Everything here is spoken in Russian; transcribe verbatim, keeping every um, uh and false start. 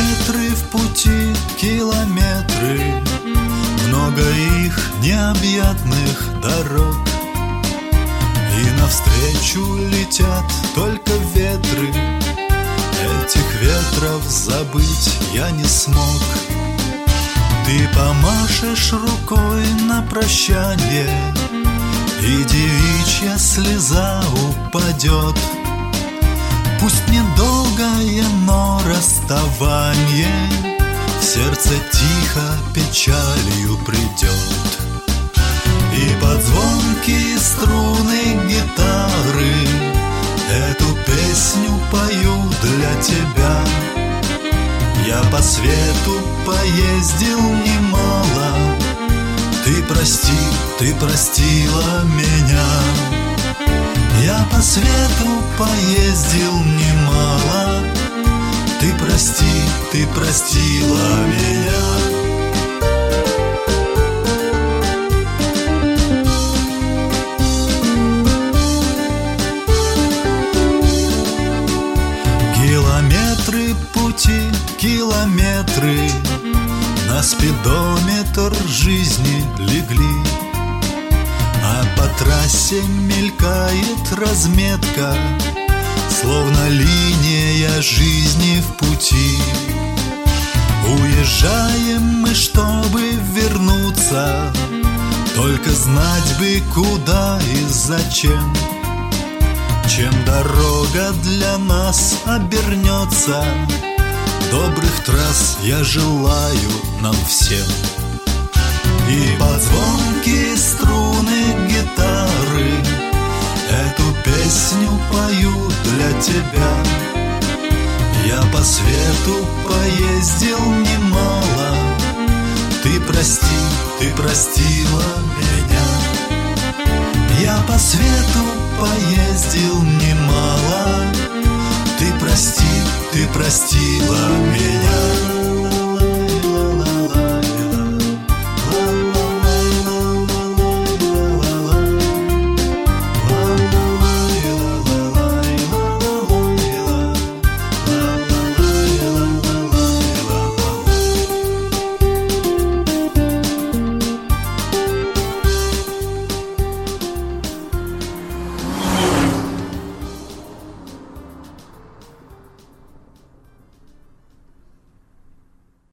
Километры в пути, километры, много их необъятных дорог, и навстречу летят только ветры. Этих ветров забыть я не смог. Ты помашешь рукой на прощанье, и девичья слеза упадет. Пусть недолгое, но расставание в сердце тихо печалью придет. И под звонкие струны гитары эту песню пою для тебя. Я по свету поездил немало, ты прости, ты простила меня. Я по свету поездил немало, ты прости, ты простила меня. Километры пути, километры на спидометр жизни легли, а по трассе мелькает разметка, словно линия жизни в пути. Уезжаем мы, чтобы вернуться, только знать бы куда и зачем. Чем дорога для нас обернется, добрых трасс я желаю нам всем. И под звонкие струны гитары эту песню пою для тебя. Я по свету поездил немало, ты прости, ты простила меня. Я по свету поездил немало, ты прости, ты простила меня.